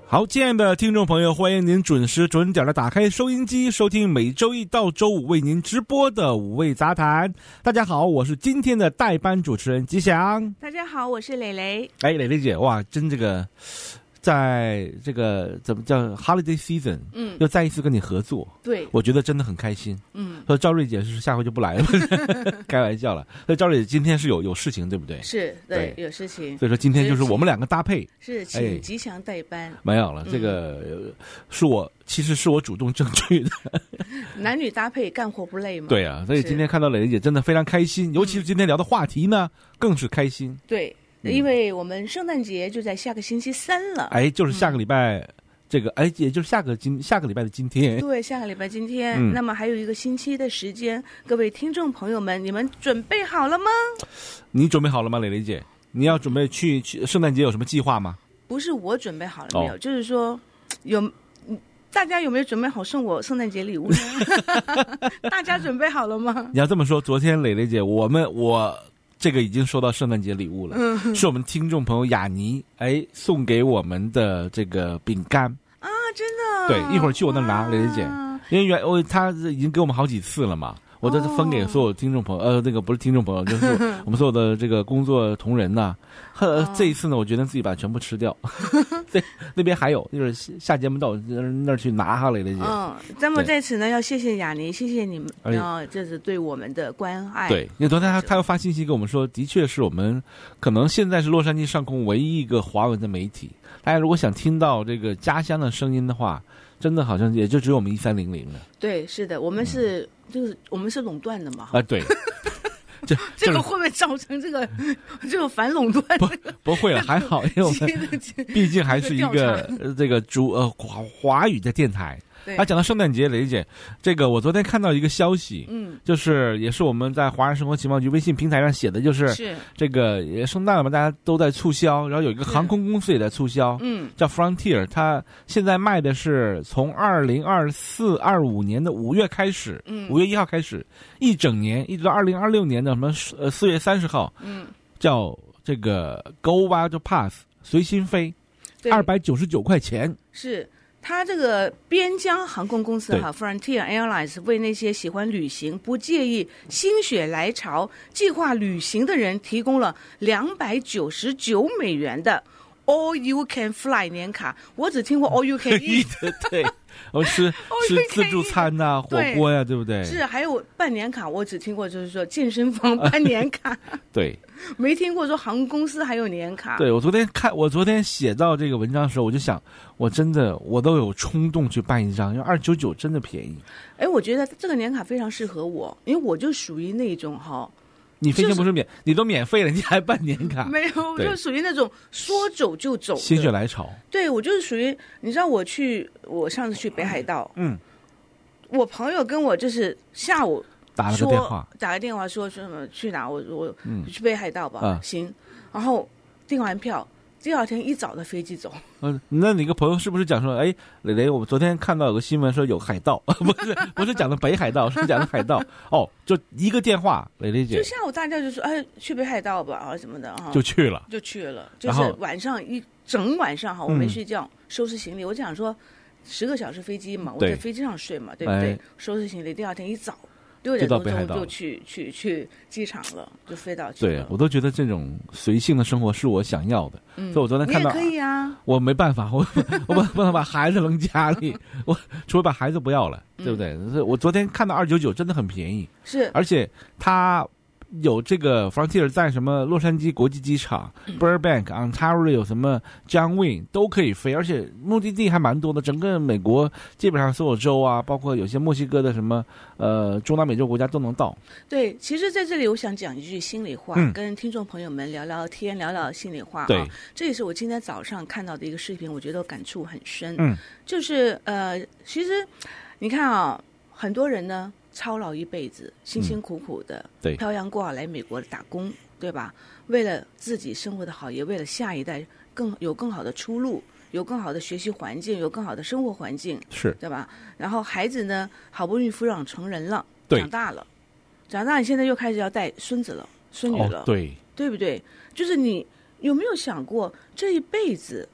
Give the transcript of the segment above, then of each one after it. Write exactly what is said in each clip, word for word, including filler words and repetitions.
好，亲爱的听众朋友，欢迎您准时准点的打开收音机，收听每周一到周五为您直播的五味杂谈。大家好，我是今天的代班主持人吉祥。 大家好，我是蕾蕾。 哎，蕾蕾姐，哇，真这个，在这个怎么叫 holiday season， 嗯，又再一次跟你合作， 对， 我觉得真的很开心。嗯，说赵瑞姐是下回就不来了，开玩笑了。所以赵瑞姐今天是有有事情，对不对？ 是，对，对有事情。 所以说今天就是我们两个搭配， 是请吉祥代班。哎、 没有了，这个、嗯、是我其实是我主动争取的。 男女搭配干活不累吗？ 对啊，所以今天看到蕾蕾姐真的非常开心，尤其是今天聊的话题呢，更是开心。 对。因为我们圣诞节就在下个星期三了， 哎，就是下个礼拜，嗯、这个哎，也就是下个今下个礼拜的今天， 对，下个礼拜今天，嗯、那么还有一个星期的时间，各位听众朋友们，你们准备好了吗？ 你准备好了吗，蕾蕾姐？你要准备去去圣诞节有什么计划吗？ 不是我准备好了没有，哦、就是说有。大家有没有准备好送我圣诞节礼物呢？大家准备好了吗？ 你要这么说，昨天蕾蕾姐，我们我。这个已经收到圣诞节礼物了，嗯、是我们听众朋友雅尼哎送给我们的这个饼干啊，真的。 对，一会儿去我那拿，蕾蕾姐，因为原我他已经给我们好几次了嘛，我都分给所有听众朋友，呃，那个不是听众朋友，就是我们所有的这个工作同仁呐、啊。呃，这一次呢，我决定自己把它全部吃掉。对，那边还有，就是下节目到那儿去拿哈，蕾蕾姐。 嗯，那么在此呢，要谢谢雅尼，谢谢你们，然后这是对我们的关爱。 对，因为昨天他他又发信息跟我们说，的确是我们可能现在是洛杉矶上空唯一一个华文的媒体。大家如果想听到这个家乡的声音的话，真的好像也就只有我们一三零零了。 对，是的，我们是、嗯、就是我们是垄断的嘛。 啊，对。 这这个会不会造成这个这个反垄断？ 不不会了，还好，因为我们毕竟还是一个这个主呃华华语的电台。他讲到圣诞节，蕾姐，这个我昨天看到一个消息，嗯，就是也是我们在华人生活情报局微信平台上写的，就是是这个也圣诞了嘛，大家都在促销，然后有一个航空公司也在促销，嗯，叫 Frontier， 它现在卖的是从二零二四二五年的五月开始，嗯，五月一号开始，一整年一直到二零二六年的什么呃四月三十号，嗯，叫这个 Go Wild Pass 随心飞，二百九十九块钱是。它这个边疆航空公司哈 Frontier Airlines 为那些喜欢旅行、不介意心血来潮、计划旅行的人提供了两百九十九美元的 All You Can Fly 年卡。我只听过 All You Can Eat， 对，我吃吃自助餐呐、啊、火锅呀、啊，对不对？ 是，还有半年卡，我只听过就是说健身房半年卡。 对。 没听过说航空公司还有年卡。 对，我昨天看，我昨天写到这个文章的时候，我就想，我真的我都有冲动去办一张，因为二九九真的便宜。 哎，我觉得这个年卡非常适合我，因为我就属于那种哈。 你飞行不是免，就是、你都免费了，你还办年卡？ 没有，我就属于那种说走就走， 心血来潮。 对，我就是属于，你知道，我去，我上次去北海道，嗯，我朋友跟我就是下午。 打了个电话， 打个电话说说什么去哪？我我、嗯、去北海道吧、啊，行。然后订完票，第二天一早的飞机走。 嗯，那你个朋友是不是讲说，哎，蕾蕾，我们昨天看到有个新闻说有海盗，不是不是讲的北海道，是讲的海盗。哦，就一个电话，蕾蕾姐。 就下午大家就说，哎，去北海道吧，啊什么的啊， 就去了， 就去了。就是晚上一整晚上哈，我没睡觉，嗯、收拾行李。我想说，十个小时飞机嘛，我在飞机上睡嘛，对不对？哎、收拾行李，第二天一早。六点多钟就去去去机场了，就飞到去了。 对，我都觉得这种随性的生活是我想要的。嗯，所以我昨天看到， 你也可以啊。 我没办法，我我不不能把孩子扔家里，我除非把孩子不要了，对不对？嗯、我昨天看到二九九真的很便宜， 是， 而且它有这个 Frontier 在什么洛杉矶国际机场、嗯、Burbank、Ontario 什么 John Wayne 都可以飞，而且目的地还蛮多的。整个美国基本上所有州啊，包括有些墨西哥的什么呃中南美洲国家都能到。 对，其实在这里我想讲一句心里话，嗯、跟听众朋友们聊聊天，聊聊心里话啊。 对， 这也是我今天早上看到的一个视频，我觉得感触很深。嗯，就是呃，其实你看啊，很多人呢。操劳一辈子，辛辛苦苦的，嗯、对，漂洋过海来美国打工，对吧？为了自己生活的好，也为了下一代更有更好的出路，有更好的学习环境，有更好的生活环境， 是， 对吧？然后孩子呢，好不容易抚养成人了， 对， 长大了，长大，你现在又开始要带孙子了、孙女了， 哦、对， 对不对？就是你有没有想过，这一辈子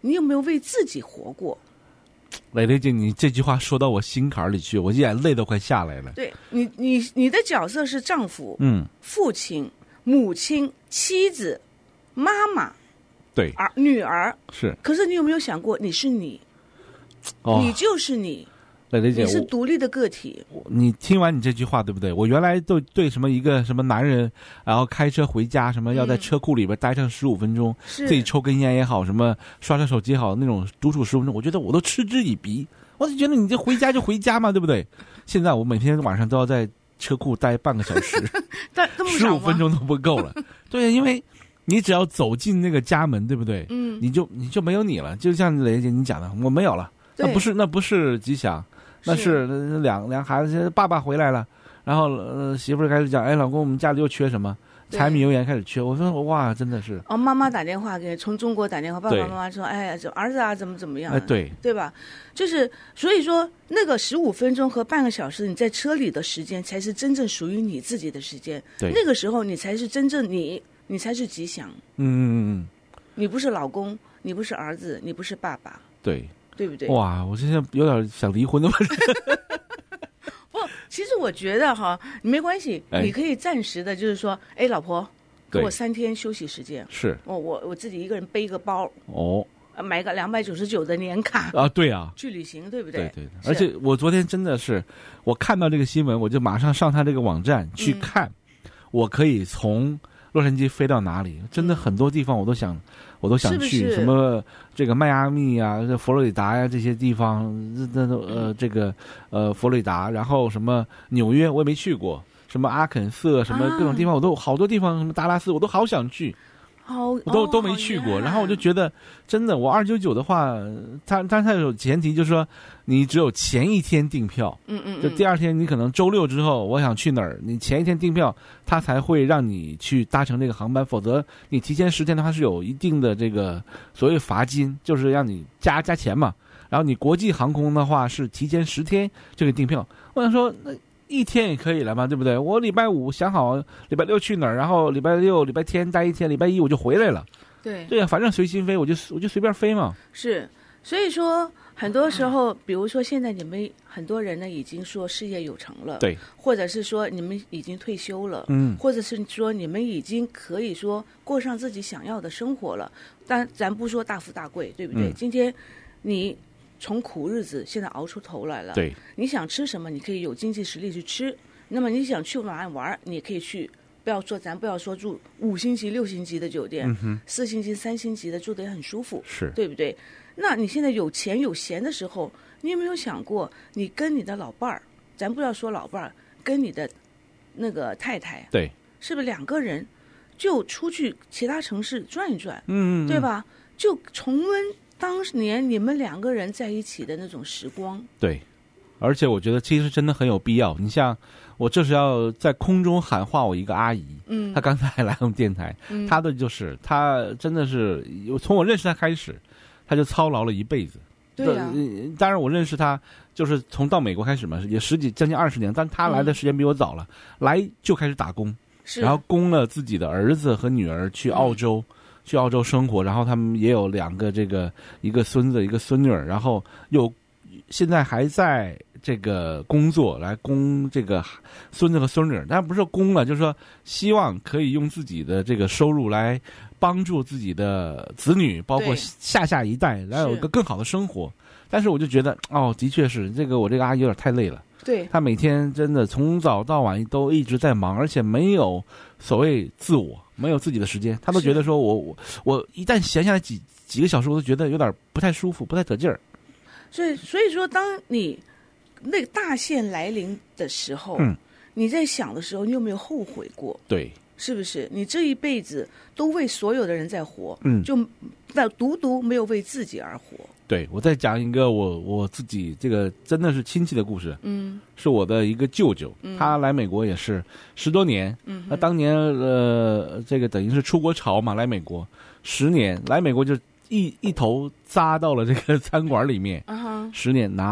你有没有为自己活过？ 蕾蕾姐，你这句话说到我心坎里去，我眼泪都快下来了。 对你，你你的角色是丈夫、 嗯， 父亲、母亲、妻子、妈妈， 对， 儿女儿是。 可是你有没有想过，你是你， 哦、 你就是你。 蕾蕾姐， 你是独立的个体。 你听完你这句话对不对？我原来都对什么一个什么男人，然后开车回家，什么要在车库里边待上十五分钟，嗯、自己抽根烟也好，什么刷刷手机也好，那种独处十分钟，我觉得我都嗤之以鼻。我就觉得你这回家就回家嘛，对不对？现在我每天晚上都要在车库待半个小时，十五分钟都不够了。对，因为你只要走进那个家门，对不对？嗯，你就你就没有你了。就像蕾蕾姐你讲的，我没有了，那不是那不是吉祥。那是两两孩子，爸爸回来了，然后呃媳妇儿开始讲，哎，老公，我们家里又缺什么？柴米油盐开始缺。我说哇，真的是。 哦，妈妈打电话给从中国打电话，爸爸妈妈说，哎，这儿子啊，怎么怎么样、啊？ 哎，对， 对吧？就是所以说，那个十五分钟和半个小时你在车里的时间，才是真正属于你自己的时间。 对， 那个时候你才是真正你，你才是吉祥。 嗯嗯嗯， 你不是老公，你不是儿子，你不是爸爸。 对。 对不对？ 哇，我现在有点想离婚的。 不，其实我觉得哈，没关系，哎、你可以暂时的，就是说，哎，老婆，给我三天休息时间。 是， 我我我自己一个人背一个包。 哦。 买个两百九十九的年卡啊，对啊， 去旅行，对不对？ 对对。而且我昨天真的是，我看到这个新闻，我就马上上他这个网站去看，嗯、我可以从洛杉矶飞到哪里？真的很多地方我都想。嗯我都想去是是什么这个迈阿密啊、佛罗里达呀、啊、这些地方，那呃这个呃佛罗里达，然后什么纽约我也没去过，什么阿肯色，什么各种地方我都、啊、好多地方，什么达拉斯我都好想去。 好， 我都、哦、都没去过，然后我就觉得，真的，我二九九的话，它它它有前提，就是说，你只有前一天订票， 嗯嗯， 就第二天你可能周六之后，我想去哪儿，你前一天订票，它才会让你去搭乘这个航班，否则你提前十天的话是有一定的这个所谓罚金，就是让你加加钱嘛。然后你国际航空的话是提前十天就给订票，我想说那。一天也可以了嘛，对不对？我礼拜五想好礼拜六去哪儿，然后礼拜六、礼拜天待一天，礼拜一我就回来了。 对对啊，反正随心飞，我就我就随便飞嘛。 是，所以说很多时候，比如说现在你们很多人呢已经说事业有成了， 对， 或者是说你们已经退休了， 嗯， 或者是说你们已经可以说过上自己想要的生活了。但咱不说大富大贵，对不对？嗯、今天你。从苦日子现在熬出头来了， 对， 你想吃什么，你可以有经济实力去吃。那么你想去哪里玩，你也可以去。不要说咱不要说住五星级、六星级的酒店， 嗯、 四星级、三星级的住得也很舒服， 是对不对？那你现在有钱有闲的时候，你有没有想过，你跟你的老伴儿，咱不要说老伴儿，跟你的那个太太， 对， 是不是两个人就出去其他城市转一转， 嗯， 对吧？就重温。当年你们两个人在一起的那种时光， 对，而且我觉得其实真的很有必要。你像我这是要在空中喊话我一个阿姨，嗯，她刚才来我们电台，嗯、她的就是她真的是从我认识她开始，她就操劳了一辈子。 对呀、啊， 当然我认识她就是从到美国开始嘛，也十几将近二十年，但她来的时间比我早了，嗯、来就开始打工，然后供了自己的儿子和女儿去澳洲。嗯去澳洲生活，然后他们也有两个这个一个孙子一个孙女儿，然后又现在还在这个工作来供这个孙子和孙女儿，但不是供了，就是说希望可以用自己的这个收入来帮助自己的子女，包括下下一代来有一个更好的生活。但是我就觉得哦，的确是这个我这个阿姨有点太累了。 对， 她每天真的从早到晚都一直在忙，而且没有所谓自我。没有自己的时间，他都觉得说我我我一旦闲下来几几个小时，我都觉得有点不太舒服，不太得劲儿。 所以所以说，当你那个大限来临的时候， 嗯， 你在想的时候，你有没有后悔过？ 对， 是不是？你这一辈子都为所有的人在活， 嗯， 就那独独没有为自己而活。 对，我再讲一个我我自己这个真的是亲戚的故事， 嗯， 是我的一个舅舅， 嗯、 他来美国也是十多年， 嗯， 那当年呃这个等于是出国潮嘛，来美国十年，来美国就一一头扎到了这个餐馆里面， 啊、uh ，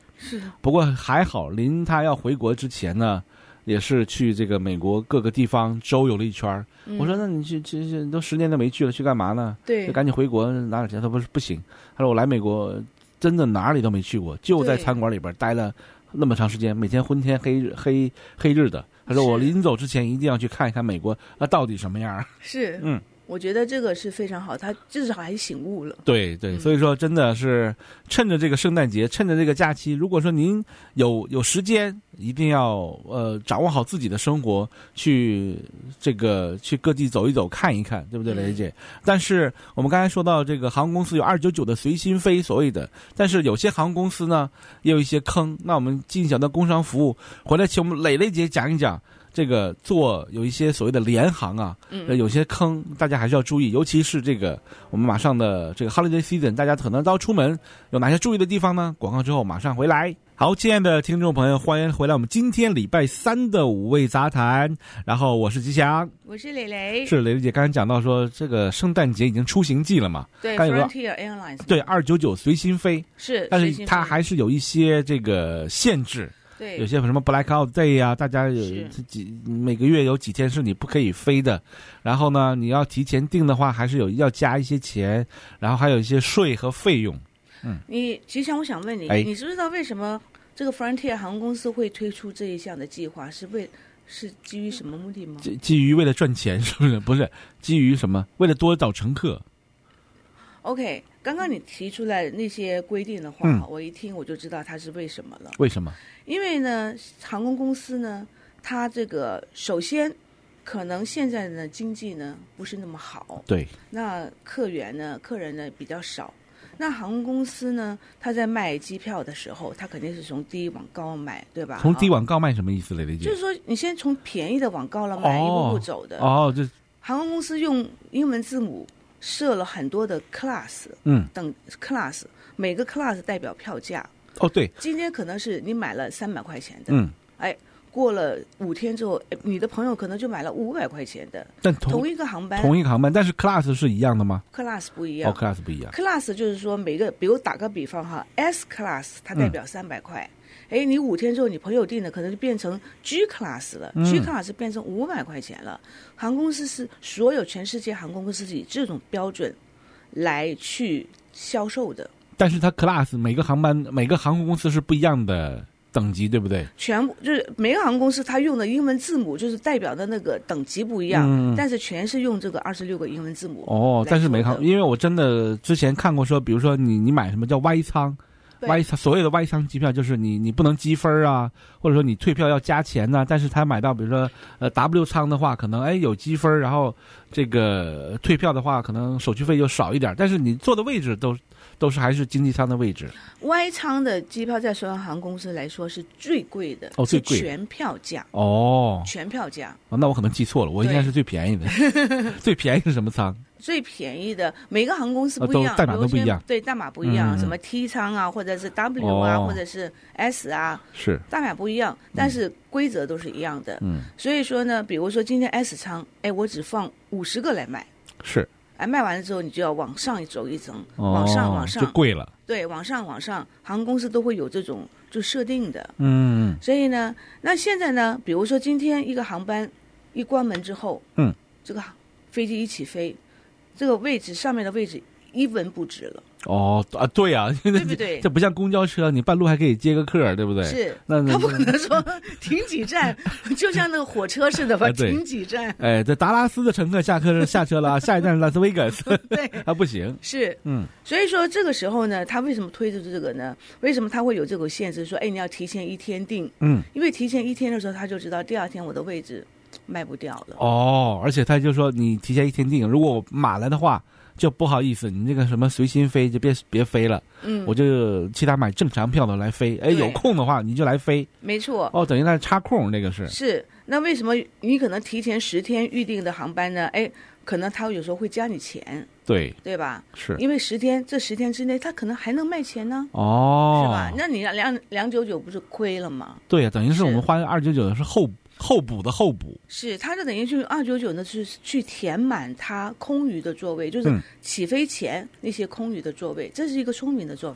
十年哪里都没去过， 是， 不过还好，临他要回国之前呢， 也是去这个美国各个地方周游了一圈。嗯、我说那你去去去都十年都没去了，去干嘛呢？ 对， 就赶紧回国拿点钱。他不是不行，他说我来美国真的哪里都没去过，就在餐馆里边待了那么长时间，每天昏天黑日黑黑日的。他说我临走之前一定要去看一看美国啊到底什么样。 是，嗯。我觉得这个是非常好，他至少还醒悟了。 对对，所以说真的是趁着这个圣诞节，趁着这个假期，如果说您有有时间，一定要呃掌握好自己的生活，去这个去各地走一走，看一看，对不对，雷姐？嗯、但是我们刚才说到这个航空公司有二九九的随心飞，所谓的，但是有些航空公司呢也有一些坑。那我们进小的工商服务回来，请我们蕾蕾姐讲一讲。这个做有一些所谓的联航啊，嗯、有些坑，大家还是要注意，尤其是这个我们马上的这个 holiday season， 大家可能都要出门，有哪些注意的地方呢？广告之后马上回来。好，亲爱的听众朋友，欢迎回来我们今天礼拜三的五味杂谈。然后我是吉祥， 我是蕾蕾， 是蕾蕾姐刚才讲到说，这个圣诞节已经出行季了嘛？ 对 ，Frontier Airlines， 对，二九九随心飞是， 但是它还是有一些这个限制。 对， 有些什么 Blackout Day 啊，大家有几每个月有几天是你不可以飞的，然后呢，你要提前订的话，还是有要加一些钱，然后还有一些税和费用。嗯， 你吉祥，我想问你，哎、你知不知道为什么这个 Frontier 航空公司会推出这一项的计划？是为是基于什么目的吗？ 基基于为了赚钱，是不是？不是基于什么？为了多找乘客。 OK， 刚刚你提出来那些规定的话，嗯、我一听我就知道它是为什么了。 为什么？ 因为呢，航空公司呢，它这个首先可能现在的经济呢不是那么好， 对， 那客源呢，客人呢比较少。那航空公司呢，他在卖机票的时候，他肯定是从低往高买，对吧？ 从低往高卖什么意思，蕾蕾姐？ 就是说，你先从便宜的往高了买，哦、一步步走的。 哦，这航空公司用英文字母设了很多的 class， 嗯， 等 class， 每个 class 代表票价。 哦，对， 今天可能是你买了三百块钱的， 嗯， 哎，过了五天之后，你的朋友可能就买了五百块钱的， 但同, 同一个航班， 同一个航班，但是 class 是一样的吗 ？class 不一样， 哦 ，class 不一样。 class 就是说每个，比如打个比方哈 ，S class 它代表三百块，哎、嗯，你五天之后你朋友订的可能就变成 G class 了、嗯、，G class 变成五百块钱了。航空公司是所有全世界航空公司是以这种标准来去销售的。 但是它 class 每个航班每个航空公司是不一样的等级，对不对？ 全部就是每个航空公司它用的英文字母就是代表的那个等级不一样，嗯、但是全是用这个二十六个英文字母。 哦，但是每个航，因为我真的之前看过说，比如说你你买什么叫 Y 舱。Y 舱所有的 Y 舱机票就是你你不能积分啊，或者说你退票要加钱呐、啊。但是他买到比如说呃 W 舱的话，可能哎有积分，然后这个退票的话，可能手续费就少一点，但是你坐的位置都都是还是经济舱的位置。 Y 舱的机票在所有航空公司来说是最贵的， 哦，最贵， 全票价哦， 全票价、 哦。那我可能记错了，我应该是最便宜的。最便宜是什么舱？ 最便宜的，每个航空公司不一样， 代码都不一样， 对，代码不一样， 嗯、 什么 T 舱啊，或者是 W 啊， 哦、 或者是 S 啊， 是代码不一样，但是规则都是一样的。 嗯， 所以说呢，比如说今天 S 舱，哎，我只放五十个来卖， 是， 哎，卖完了之后你就要往上走一层， 哦、 往上往上就贵了， 对，往上往上，航空公司都会有这种就设定的。 嗯， 所以呢，那现在呢，比如说今天一个航班一关门之后， 嗯， 这个飞机一起飞。这个位置上面的位置一文不值了。 哦啊，对啊， 对不对？ 这不像公交车，你半路还可以接个客，对不对？ 是， 那他不可能说停几站，就像那个火车似的吧，停几站。 哎，这达拉斯的乘客下车下车了，下一站是拉斯维加斯， 对， 啊不行。 是， 嗯， 所以说这个时候呢，他为什么推出这个呢？为什么他会有这个限制？说，哎，你要提前一天订， 嗯， 因为提前一天的时候，他就知道第二天我的位置卖不掉了。 哦，而且他就说你提前一天订，如果我满了的话。就不好意思，你那个什么随心飞就别别飞了， 嗯， 我就其他买正常票的来飞，哎，有空的话你就来飞， 没错， 哦，等于那插空那个是是，那为什么你可能提前十天预定的航班呢？哎，可能他有时候会加你钱， 对对吧？ 是因为十天这十天之内他可能还能卖钱呢， 哦， 是吧？那你两两九九不是亏了吗？ 对呀、啊，等于是我们花二九九的是后。候补的候补是，它就等于去二九九呢，是去填满它空余的座位，就是起飞前那些空余的座位，这是一个聪明的做法。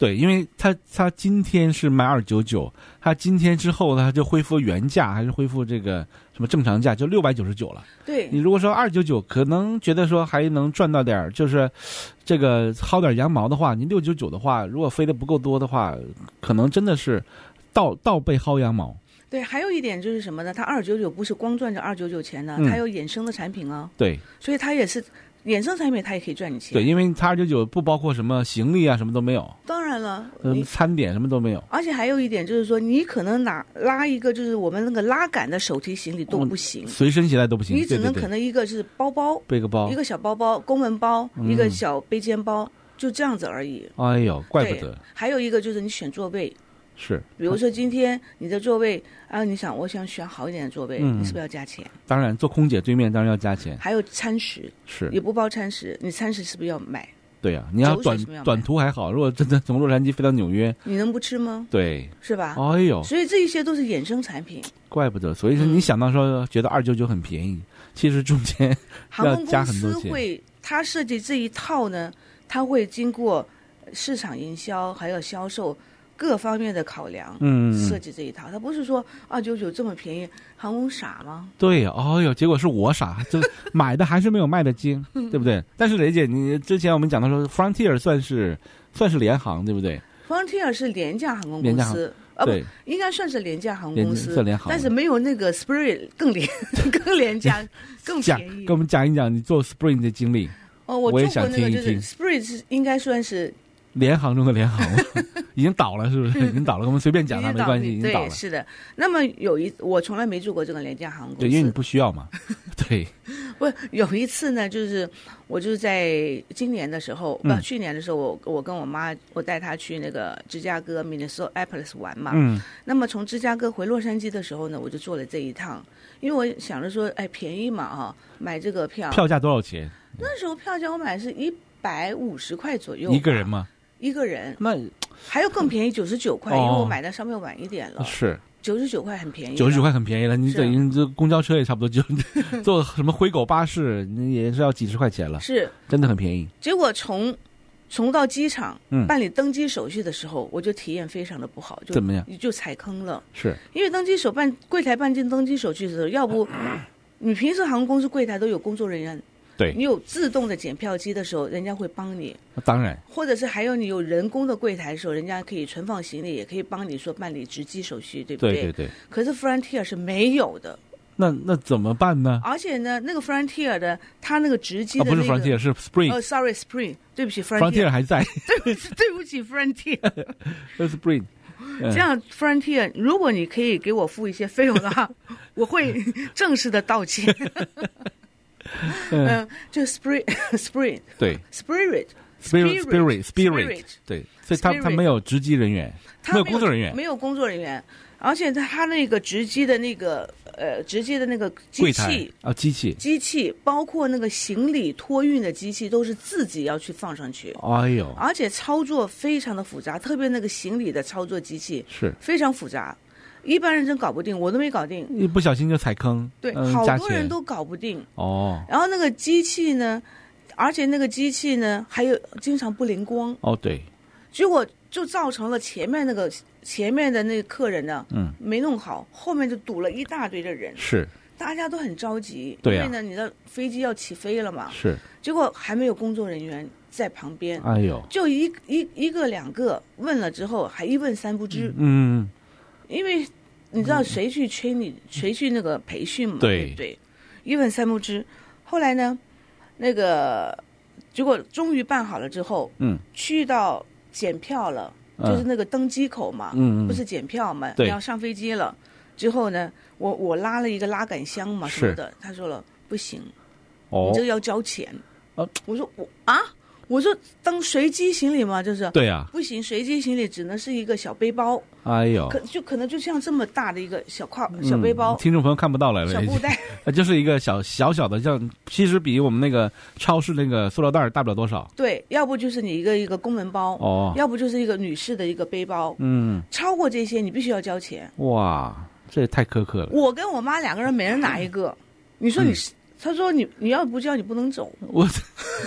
对，因为他他今天是卖二九九，他今天之后他就恢复原价，还是恢复这个什么正常价，就六百九十九了。 对， 你如果说二九九，可能觉得说还能赚到点，就是这个薅点羊毛的话，你六九九的话，如果飞得不够多的话，可能真的是倒倒被薅羊毛。 对，还有一点就是什么呢？它二九九不是光赚这二九九钱呢，它有衍生的产品啊。 对， 所以它也是衍生产品，它也可以赚你钱。 对，因为它二九九不包括什么行李啊，什么都没有。 当然了， 嗯，餐点什么都没有。 而且还有一点就是说，你可能拿拉一个就是我们那个拉杆的手提行李都不行， 随身携带都不行。 你只能可能一个是包包， 背个包， 一个小包包，公文包，嗯、一个小背肩包，就这样子而已。 哎呦，怪不得。 还有一个就是你选座位。 是， 比如说今天你的座位啊，你想我想选好一点的座位，嗯、你是不是要加钱？ 当然，坐空姐对面当然要加钱。 还有餐食， 是也不包餐食，你餐食是不是要买？ 对呀、啊，你要短短途还好，如果真的从洛杉矶飞到纽约， 你能不吃吗？ 对， 是吧？ 哎呦， 所以这一些都是衍生产品， 怪不得。所以说你想到说觉得二九九很便宜，其实中间要加很多钱。 航空公司会，它设计这一套呢，它会经过市场营销还有销售。各方面的考量，嗯，设计这一套，他不是说二九九这么便宜，航空傻吗？ 对呀，哦呦，结果是我傻，就买的还是没有卖的精，对不对？但是雷姐，你之前我们讲到说 ，Frontier 算是算是联航，对不对 ？Frontier 是廉价航空公司，啊不，应该算是廉价航空公司， 算联航， 但是没有那个 Spirit 更廉更廉价更便宜。 跟我们讲一讲你做 Spring 的经历。 哦，我做过那个，就是 Spirit 是应该算是。 联航中的联航已经倒了，是不是？已经倒了，我们随便讲它没关系，已经倒了。 对，是的。那么有一，我从来没做过这个廉价航空公司， 对，因为你不需要嘛。对。 不，有一次呢，就是我就是在今年的时候，不、嗯，去年的时候，我我跟我妈，我带她去那个芝加哥 Minneapolis 玩嘛。嗯。那么从芝加哥回洛杉矶的时候呢，我就做了这一趟，因为我想着说，哎，便宜嘛哈，买这个票。 票价多少钱？ 那时候票价我买是一百五十块左右。 一个人吗？ 一个人， 那还有更便宜九十九块，因为我买的稍微晚一点了。 是九十九块很便宜， 九十九块很便宜了。你等于这公交车也差不多就坐什么灰狗巴士，你也是要几十块钱了。 是， 真的很便宜。 结果从从到机场办理登机手续的时候，嗯、我就体验非常的不好，就怎么样？ 就踩坑了。 是因为登机手办柜台办进登机手续的时候，要不你平时航空公司柜台都有工作人员。 对， 你有自动的检票机的时候，人家会帮你。 当然， 或者是还有你有人工的柜台的时候，人家可以存放行李，也可以帮你说办理值机手续，对不对？ 对对对。 可是 Frontier 是没有的。 那那怎么办呢？ 而且呢，那个 Frontier 的它那个值机的、那个哦、不是 Frontier 是 Spring。 哦 ，Sorry Spring， 对不起 Frontier。 Frontier 还在。 对不起，对不起 Frontier。 是 Spring。 这样 Frontier， 如果你可以给我付一些费用的话，我会正式的道歉。嗯、呃，就 spirit spirit 对 spirit spirit spirit spirit 对，所以他他没有值机人员，没有工作人员， 没有工作人员，而且他他那个值机的那个呃值机的那个机器啊机器机器，包括那个行李托运的机器，都是自己要去放上去。 哎呦， 而且操作非常的复杂，特别那个行李的操作机器是非常复杂。一般人真搞不定，我都没搞定， 一不小心就踩坑。 对、 嗯， 好多人都搞不定。 哦。 然后那个机器呢，而且那个机器呢，还有经常不灵光。 哦，对。 结果就造成了前面那个前面的那个客人呢，嗯，没弄好，后面就堵了一大堆的人。 是。 大家都很着急， 对啊、 因为呢，你的飞机要起飞了嘛。 是。 结果还没有工作人员在旁边。 哎呦。 就一一一个两个问了之后，还一问三不知。 嗯。 因为你知道谁去催你，谁去那个培训嘛？ 对对不对？一问三不知。后来呢，那个结果终于办好了之后，嗯，去到检票了，就是那个登机口嘛，嗯，不是检票嘛， 对， 要上飞机了。之后呢，我我拉了一个拉杆箱嘛什么的，他说了不行，哦，你这个要交钱。哦，我说我啊。我说当随机行李嘛，就是对呀、啊， 不行，随机行李只能是一个小背包。 哎呦， 可就可能就像这么大的一个小挎、嗯、小背包， 听众朋友看不到了， 小布袋， 就是一个小小小的，像其实比我们那个超市那个塑料袋大不了多少。 对，要不就是你一个一个公文包，哦，要不就是一个女士的一个背包，嗯，超过这些你必须要交钱。 哇，这也太苛刻了。 我跟我妈两个人每人拿一个，你说你是？嗯他说你：“你要不交，你不能走。” 我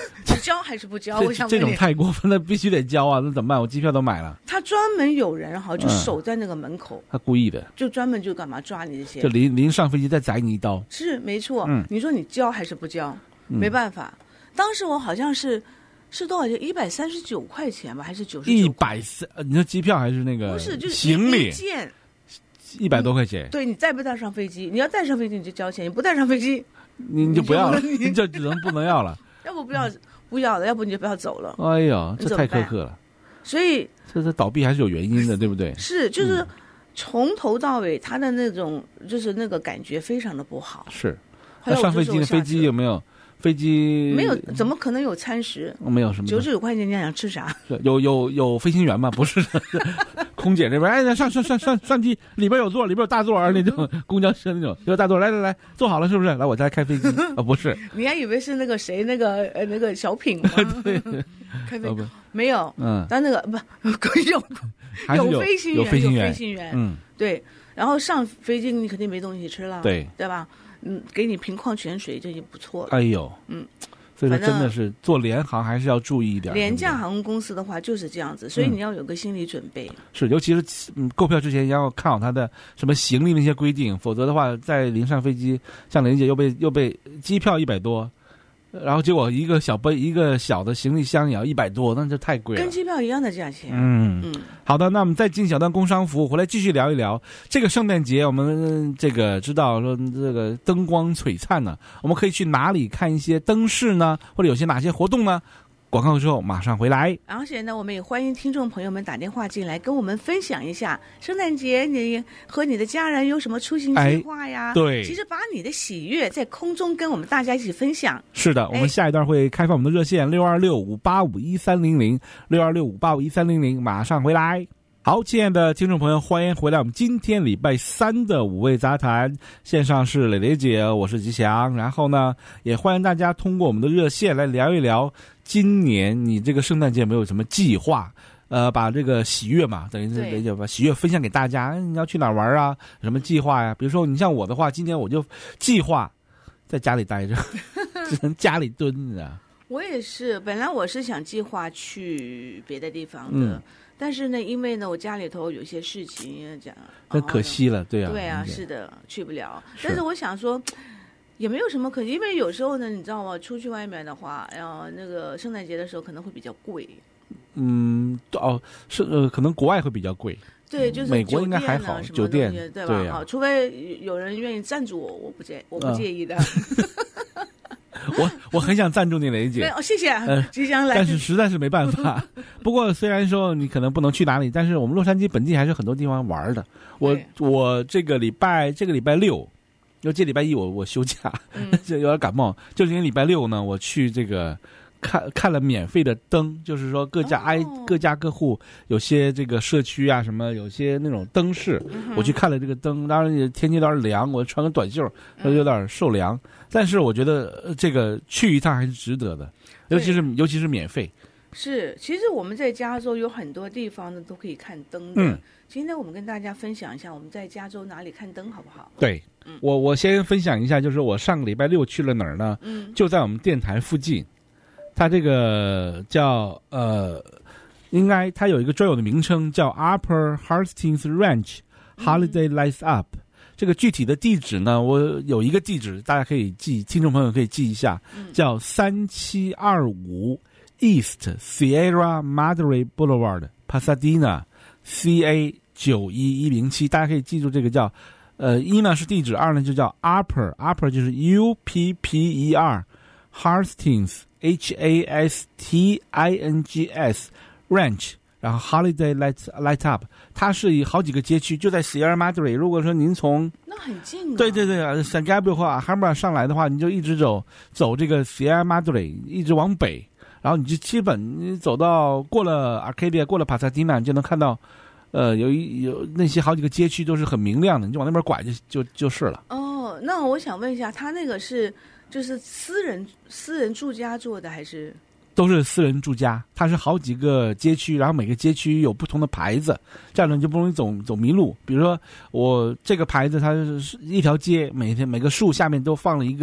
交还是不交？我想这种太过分了，必须得交啊！那怎么办？我机票都买了。 他专门有人哈，就守在那个门口。 嗯、他故意的， 就专门就干嘛抓你这些？ 就临临上飞机再宰你一刀。 是没错。 嗯， 你说你交还是不交？ 嗯、 没办法。当时我好像是是多少钱？一百三十九块钱吧，还是九十九？ 一百三？你说机票还是那个？ 不是，就是行李。一百多块钱、 嗯，对，你带不带上飞机？你要带上飞机你就交钱，你不带上飞机， 你你就不要了，你就只能不能要了。 要不不要不要了，要不你就不要走了。 哎呦，这太苛刻了。 所以这这倒闭还是有原因的，对不对？ 是，就是从头到尾，他的那种就是那个感觉非常的不好。 是，那上飞机的飞机有没有？飞机没有，怎么可能有餐食？ 没有什么。 九十九块钱，你想吃啥？ 有有有飞行员吗？不是，空姐这边，哎，上上上上上机，里边有座，里边有大座，那种公交车那种，有大座，来来来，坐好了是不是？来，我再开飞机啊，不是。 你还以为是那个谁，那个呃那个小品吗？ 对， 开飞机没有， 嗯， 但那个不有有飞行员， 有飞行员， 飞行员， 嗯， 对，然后上飞机你肯定没东西吃了， 对， 对吧？嗯，给你瓶矿泉水就已经不错了。 哎呦，嗯，所以说真的是做联航还是要注意一点。 廉价航空公司的话就是这样子，所以你要有个心理准备。 嗯、是，尤其是嗯购票之前要看好它的什么行李那些规定，否则的话，在临上飞机，像雷姐又被又被机票一百多。然后结果一个小背一个小的行李箱也要一百多，那就太贵了， 跟机票一样的价钱。 嗯嗯，好的，那我们再进小段工商服务，回来继续聊一聊这个圣诞节。我们这个知道说这个灯光璀璨呢，我们可以去哪里看一些灯饰呢？或者有些哪些活动呢？广告之后马上回来。 而且呢，我们也欢迎听众朋友们打电话进来，跟我们分享一下圣诞节你和你的家人有什么出行计划呀？ 哎、对， 其实把你的喜悦在空中跟我们大家一起分享。 是的，我们下一段会开放我们的热线六二六五八五一三零零六二六五八五一三零零，马上回来。好，亲爱的听众朋友，欢迎回来。我们今天礼拜三的五味杂谈，线上是蕾蕾姐，我是吉祥。然后呢，也欢迎大家通过我们的热线来聊一聊，今年你这个圣诞节有没有什么计划？呃，把这个喜悦嘛，等于是蕾姐把喜悦分享给大家。你要去哪儿玩啊？什么计划呀？比如说你像我的话，今年我就计划在家里待着，只能家里蹲着。 我也是，本来我是想计划去别的地方的。 嗯， 但是呢，因为呢，我家里头有些事情讲， 那可惜了，对啊， 对啊，是的，去不了。但是我想说，也没有什么可惜，因为有时候呢，你知道吗？出去外面的话，然后那个圣诞节的时候可能会比较贵。 嗯，哦，是呃，可能国外会比较贵。 对，就是美国应该还好，酒店对吧？啊，除非有人愿意赞助我，我不介，我不介意的。 我我很想赞助你雷姐， 哦，谢谢，呃，即将来， 但是实在是没办法。不过虽然说你可能不能去哪里，但是我们洛杉矶本地还是很多地方玩的。我我这个礼拜这个礼拜六，因为这礼拜一我我休假，嗯、就有点感冒。就今天礼拜六呢，我去这个看看了免费的灯，就是说各家挨、哦、各家各户有些这个社区啊什么，有些那种灯饰，嗯、我去看了这个灯。当然天气有点凉，我穿个短袖，有点受凉。嗯，但是我觉得这个去一趟还是值得的，尤其是尤其是免费。 是，其实我们在加州有很多地方呢都可以看灯的。嗯，今天我们跟大家分享一下我们在加州哪里看灯，好不好？ 对，嗯、我我先分享一下，就是我上个礼拜六去了哪儿呢？嗯，就在我们电台附近，它这个叫呃，应该它有一个专有的名称叫 Upper Hastings Ranch Holiday Lights Up。嗯，这个具体的地址呢，我有一个地址，大家可以记，听众朋友可以记一下，嗯、叫三七二五 East Sierra Madre Boulevard Pasadena C A 九一一零七，大家可以记住这个叫，呃，一呢是地址，二呢就叫 Upper Upper 就是 U P P E R Hastings H A S T I N G S Ranch。然后 Holiday Light Light Up， 它是以好几个街区，就在 Sierra Madre。如果说您从那很近、啊， 对对对 ，San Gabriel 或 Alhambra 上来的话，你就一直走走这个 Sierra Madre， 一直往北，然后你就基本你走到过了 Arcadia， 过了 Pasadena， 你就能看到，呃，有一有那些好几个街区都是很明亮的，你就往那边拐就就就是了。 哦，那我想问一下，他那个是就是私人私人住家做的还是？ 都是私人住家，它是好几个街区，然后每个街区有不同的牌子，这样呢就不容易走走迷路。比如说我这个牌子，它是一条街，每天每个树下面都放了一个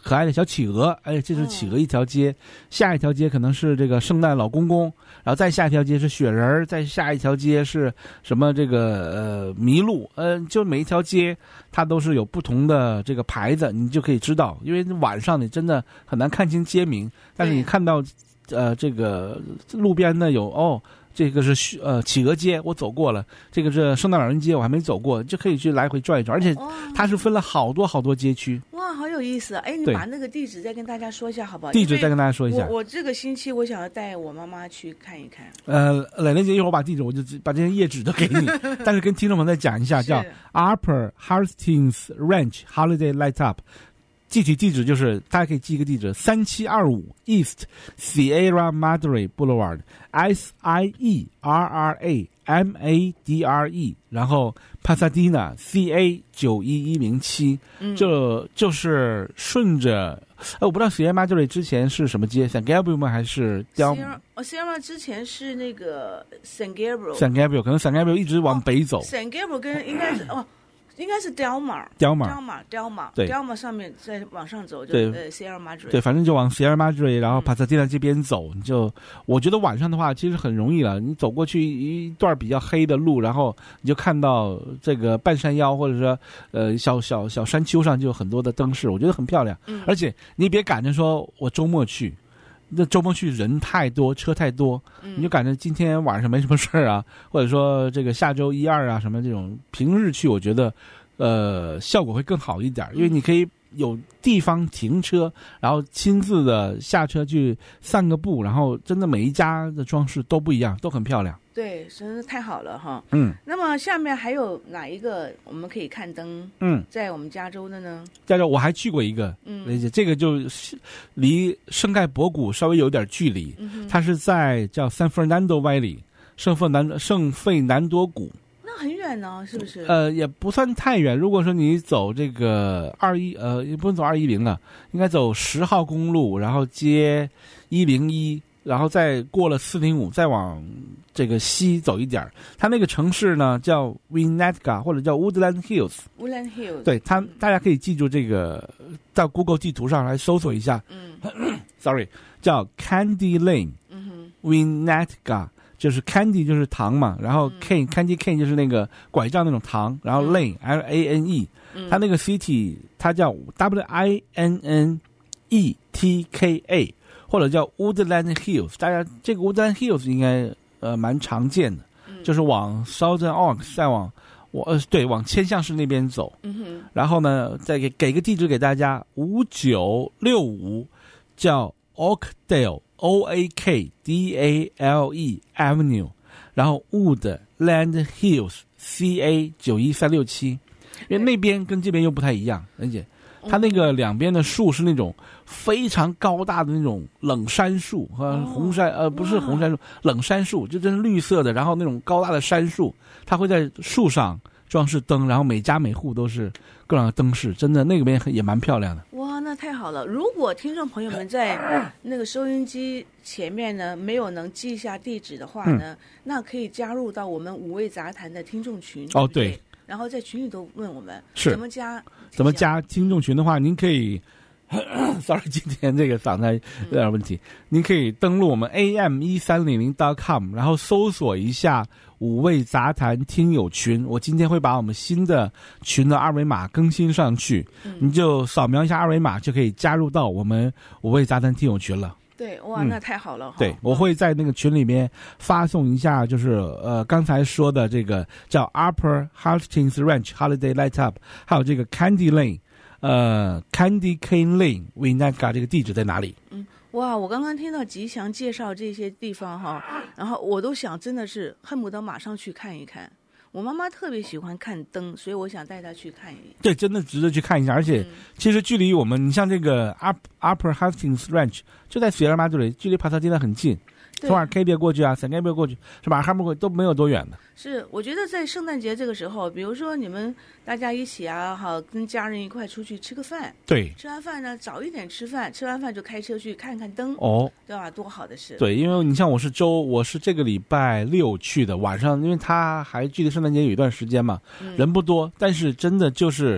可爱的小企鹅，哎，这是企鹅一条街，下一条街可能是这个圣诞老公公，然后再下一条街是雪人，再下一条街是什么这个呃麋鹿，呃，就每一条街它都是有不同的这个牌子，你就可以知道，因为晚上你真的很难看清街名，但是你看到呃这个路边呢有哦。这个是呃企鹅街，我走过了。这个是圣诞老人街，我还没走过，就可以去来回转一转。而且它是分了好多好多街区。 哇，好有意思啊！哎，你把那个地址再跟大家说一下好不好？ 地址再跟大家说一下。 我我这个星期我想要带我妈妈去看一看。 呃，奶奶姐，一会儿我把地址，我就把这些页纸都给你。但是跟听众们再讲一下，叫 Upper Hastings Ranch Holiday Light Up。具体地址就是大家可以记一个地址：三七二五 East Sierra Madre Boulevard S I E R R A M A D R E， 然后 Pasadena C A 九一一零七，这就是顺着。呃，我不知道 Sierra Madre 之前是什么街 ，San Gabriel 吗？还是 Sierra？ 哦 ，Sierra 之前是那个 San Gabriel。San Gabriel 可能 San Gabriel 一直往北走。 哦、San Gabriel 跟应该是哦。应该是 Delmar，Delmar，Delmar，Delmar， 对 ，Delmar 上面再往上走就呃 Sierra Madre， 对，反正就往 Sierra Madre， 然后 Pasadena 这边走，你就我觉得晚上的话其实很容易了，你走过去一段比较黑的路，然后你就看到这个半山腰或者说呃小小小山丘上就有很多的灯饰，我觉得很漂亮，嗯、而且你别赶着说我周末去。那周末去人太多，车太多，你就赶着今天晚上没什么事儿啊，或者说这个下周一二啊什么这种平日去，我觉得，呃，效果会更好一点，因为你可以有地方停车，然后亲自的下车去散个步，然后真的每一家的装饰都不一样，都很漂亮。 对，真是太好了哈。 嗯， 那么下面还有哪一个我们可以看灯？嗯，在我们加州的呢？ 加州我还去过一个，嗯，这个就离圣盖博谷稍微有点距离，嗯、它是在叫 San Fernando Valley 圣费南圣费南多谷。 那很远呢，是不是？ 呃，也不算太远。如果说你走这个二一，呃，也不能走二一零啊，应该走十号公路，然后接一零一。然后再过了四零五，再往这个西走一点，它那个城市呢叫 Winnetka 或者叫 Woodland Hills。Woodland Hills。 对，它、嗯、大家可以记住这个，到 Google 地图上来搜索一下。嗯。Sorry， 叫 Candy Lane。嗯哼。Winnetka 就是 Candy 就是糖嘛，然后 Cane、嗯、Candy Cane 就是那个拐杖那种糖，然后 Lane、嗯、L A N E，、嗯、它那个 city 它叫 W I N N E T K A。或者叫 Woodland Hills， 大家这个 Woodland Hills 应该呃蛮常见的，嗯、就是往 Southern Oaks 再往我呃对往千象市那边走，嗯哼，然后呢再给给个地址给大家五九六五叫 Oakdale O A K D A L E Avenue， 然后 Woodland Hills C A 九一三六七，因为那边跟这边又不太一样，而且。它那个两边的树是那种非常高大的那种冷杉树和红杉、哦、呃不是红杉树，冷杉树就真是绿色的，然后那种高大的杉树，它会在树上装饰灯，然后每家每户都是各样的灯饰，真的那个边也蛮漂亮的。 哇，那太好了！如果听众朋友们在那个收音机前面呢没有能记下地址的话呢，嗯、那可以加入到我们五味杂谈的听众群。 哦，对。对， 然后在群里头问我们是怎么加， 怎么加听众群的话，您可以，sorry， 今天这个嗓子有点问题，嗯、您可以登录我们 A M 一三零零 dot com， 然后搜索一下五味杂谈听友群。我今天会把我们新的群的二维码更新上去，嗯、你就扫描一下二维码就可以加入到我们五味杂谈听友群了。 对，哇，那太好了。 嗯、对，我会在那个群里面发送一下，就是呃刚才说的这个叫 Upper Hastings Ranch Holiday Light Up， 还有这个 Candy Lane， 呃 Candy Cane Lane Winnetka 这个地址在哪里？ 嗯，哇，我刚刚听到吉祥介绍这些地方哈，然后我都想真的是恨不得马上去看一看。我妈妈特别喜欢看灯，所以我想带她去看一眼。 对，真的值得去看一下。而且，嗯、其实距离我们，你像这个 Upper Hastings Ranch 就在 Sierra Madre， 距离帕萨蒂纳很近，从 Arcadia 过去啊 ，San Gabriel 过去，是吧 ？Harmon 过去都没有多远的。 是，我觉得在圣诞节这个时候，比如说你们大家一起啊，哈，跟家人一块出去吃个饭。 对。 吃完饭呢，早一点吃饭，吃完饭就开车去看看灯。 哦。 对吧？多好的事。 对，因为你像我是周，我是这个礼拜六去的，晚上，因为他还距离圣诞节有一段时间嘛，嗯、人不多，但是真的就是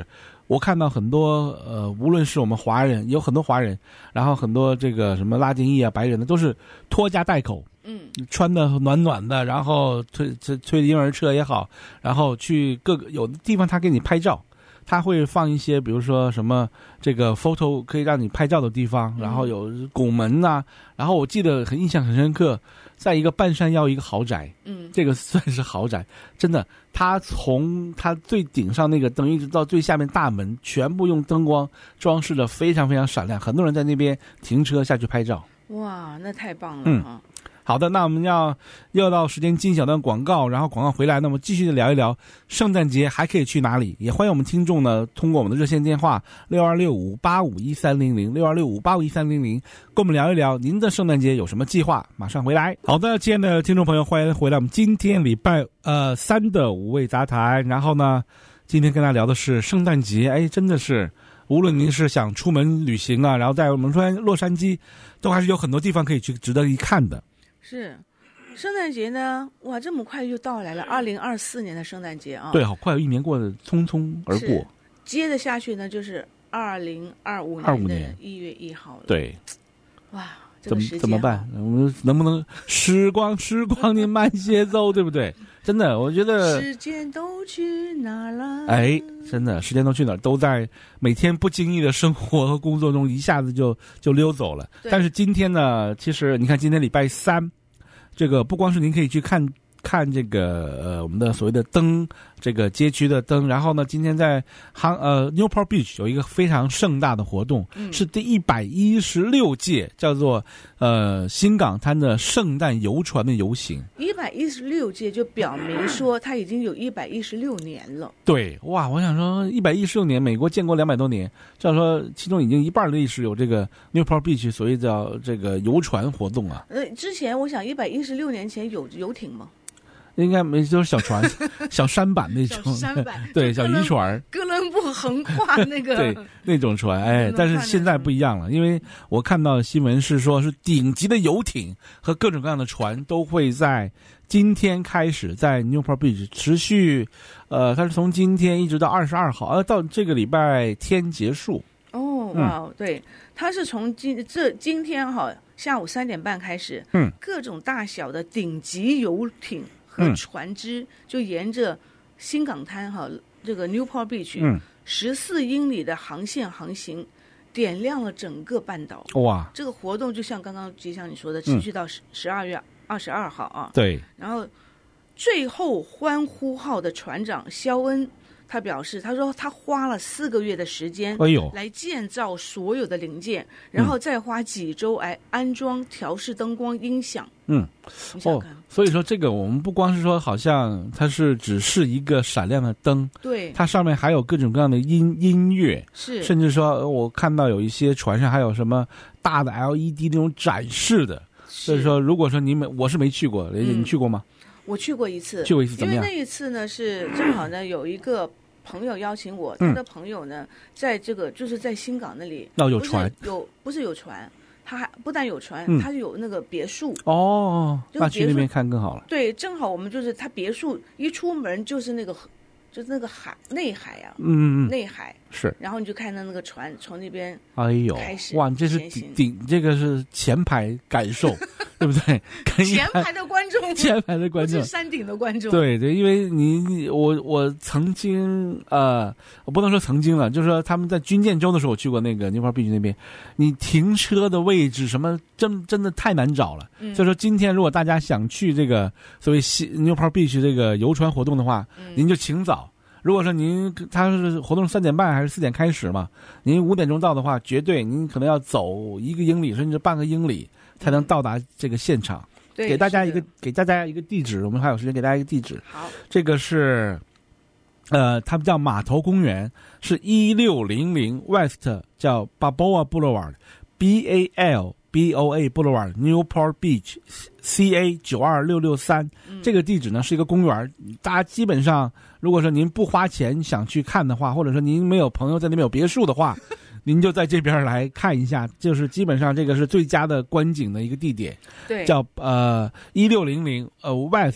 我看到很多呃，无论是我们华人，有很多华人，然后很多这个什么拉丁裔啊、白人的，都是拖家带口，嗯，穿的暖暖的，然后推推推婴儿车也好，然后去各个有的地方他给你拍照。他会放一些，比如说什么这个 photo 可以让你拍照的地方，然后有拱门呐、啊，然后我记得很印象很深刻，在一个半山腰一个豪宅，嗯，这个算是豪宅，真的，他从他最顶上那个灯一直到最下面大门，全部用灯光装饰的非常非常闪亮，很多人在那边停车下去拍照。 哇，那太棒了嗯哈！ 好的，那我们要又到时间进小段广告，然后广告回来，那么继续的聊一聊圣诞节还可以去哪里。也欢迎我们听众呢，通过我们的热线电话六二六五八五一三零零六二六五八五一三零零，跟我们聊一聊您的圣诞节有什么计划。马上回来。好的，亲爱的听众朋友，欢迎回来我们今天礼拜呃三的五味杂谈。然后呢，今天跟大家聊的是圣诞节，哎，真的是。无论您是想出门旅行啊，然后在我们说洛杉矶，都还是有很多地方可以去值得一看的。 是，圣诞节呢，哇，这么快就到来了，二零二四年的圣诞节啊！ 对，好快，一年过得匆匆而过。 接着下去呢，就是二零二五年的一月一号了。 对， 哇，这怎么个时间怎么办？我们能不能时光时光你慢些走，对不对？真的，我觉得时间都去哪了？ 哎，真的，时间都去哪儿？都在每天不经意的生活和工作中，一下子就就溜走了。但是今天呢，其实你看，今天礼拜三，这个不光是您可以去看看这个呃我们的所谓的灯，这个街区的灯，然后呢，今天在杭呃 Newport Beach 有一个非常盛大的活动，嗯、是第一百一十六届叫做呃新港滩的圣诞游船的游行。 一百一十六届就表明说它已经有一百一十六年了。 对，哇，我想说一百一十六年，美国建国两百多年，这样说其中已经一半的历史有这个 Newport Beach 所谓叫这个游船活动啊。 呃，之前我想一百一十六年前有游艇吗？ 应该没，就是小船小舢板那种， 小舢板对，小渔船， 哥伦布横跨那个对那种船，哎，但是现在不一样了，因为我看到新闻是说，是顶级的游艇和各种各样的船都会在今天开始在 Newport Beach 持续，呃，它是从今天一直到二十二号，呃，到这个礼拜天结束。 哦，哇，嗯、对，它是从今这今天哈下午三点半开始，嗯，各种大小的顶级游艇和船只、嗯、就沿着新港滩哈这个 Newport Beach 十四英里的航线航行，点亮了整个半岛。 哇！ 这个活动就像刚刚吉祥你说的，持续到十二月二十二号啊。 对。 然后最后欢呼号的船长肖恩。他表示，他说他花了四个月的时间， 哎呦， 来建造所有的零件，然后再花几周来安装、调试灯光、音响。嗯， 哦，所以说这个我们不光是说，好像它是只是一个闪亮的灯， 对， 它上面还有各种各样的音音乐， 是， 甚至说我看到有一些船上还有什么大的 L E D 那种展示的。所以说，如果说你没，我是没去过，雷姐、嗯、你去过吗？ 我去过一次， 去过一次怎么样？ 因为那一次呢是正好呢有一个朋友邀请我，他的朋友呢、嗯、在这个就是在新港那里， 那有船， 有不是有船，他还不但有船， 嗯、 他有那个别墅哦，那去那边看更好了。 对，正好我们就是他别墅一出门就是那个就是那个海内海啊， 嗯嗯， 内海是， 然后你就看到那个船从那边哎呦开始， 哇，这是顶顶这个是前排感受。对不对？ 前排的观众， 前排的观众， 不是山顶的观众。 对对，因为你我我曾经呃，我不能说曾经了，就是说他们在军舰周的时候，我去过那个Newport Beach那边，你停车的位置什么真真的太难找了。嗯、所以说今天如果大家想去这个所谓Newport Beach这个游船活动的话，嗯、您就请早。如果说您他是活动三点半还是四点开始嘛，您五点钟到的话，绝对您可能要走一个英里甚至半个英里。才能到达这个现场。 对， 给大家一个给大家一个地址，我们还有时间给大家一个地址。 好， 这个是，呃，他们叫码头公园，是一六零零 West 叫 Balboa Boulevard，B A L B O A Boulevard Newport Beach C A 九二六六三。这个地址呢是一个公园，大家基本上如果说您不花钱想去看的话，或者说您没有朋友在那边有别墅的话。您就在这边来看一下，就是基本上这个是最佳的观景的一个地点， 对， 叫呃一六零零呃 West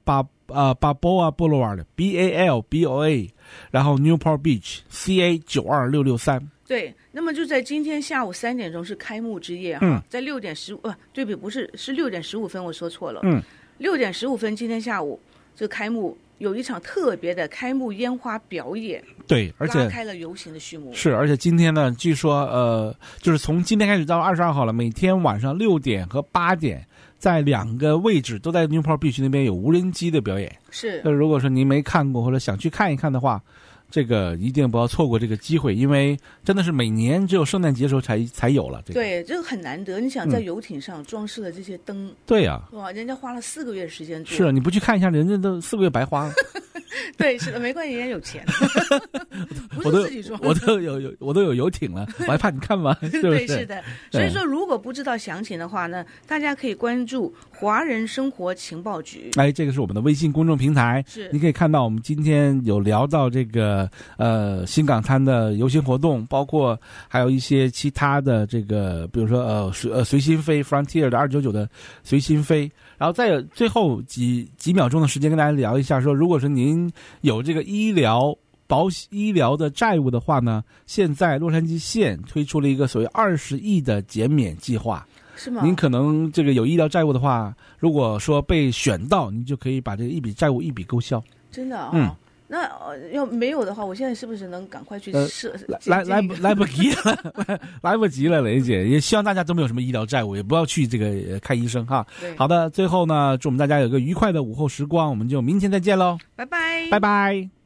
巴呃 Balboa Boulevard B A L B O A， 然后 Newport Beach C A 九二六六三。 对，那么就在今天下午三点钟是开幕之夜哈，嗯、在六点十五呃，对比不是是六点十五分，我说错了，嗯，六点十五分今天下午这个开幕有一场特别的开幕烟花表演， 对，而且拉开了游行的序幕。 是，而且今天呢，据说呃，就是从今天开始到二十二号了，每天晚上六点和八点。在两个位置都在 Newport Beach 那边有无人机的表演， 是。 那如果说您没看过或者想去看一看的话，这个一定不要错过这个机会，因为真的是每年只有圣诞节的时候才才有了。这个、 对，这个很难得。你想在游艇上装饰了这些灯，嗯、 对呀、 啊，哇，人家花了四个月的时间做。 是，你不去看一下，人家都四个月白花了。 对，是的，没关系，人家有钱。 我都我都有有我都有游艇了，我还怕你看吗？是不是？ 对，是的。所以说，如果不知道详情的话呢，大家可以关注华人生活情报局。 哎，这个是我们的微信公众平台， 是你可以看到我们今天有聊到这个呃新港滩的游行活动，包括还有一些其他的这个，比如说呃随呃随心飞 Frontier 的二九九的随心飞。然后再有最后几几秒钟的时间跟大家聊一下，说如果说您有这个医疗保医疗的债务的话呢，现在洛杉矶县推出了一个所谓二十亿的减免计划。 是吗？ 您可能这个有医疗债务的话，如果说被选到，您就可以把这个一笔债务一笔勾销。 真的啊、哦？ 嗯。 那要没有的话，我现在是不是能赶快去试？ 呃、来来来不及了，来不及了，雷姐。也希望大家都没有什么医疗债务，也不要去这个看医生哈。好的，最后呢，祝我们大家有个愉快的午后时光，我们就明天再见喽， 拜拜， 拜拜。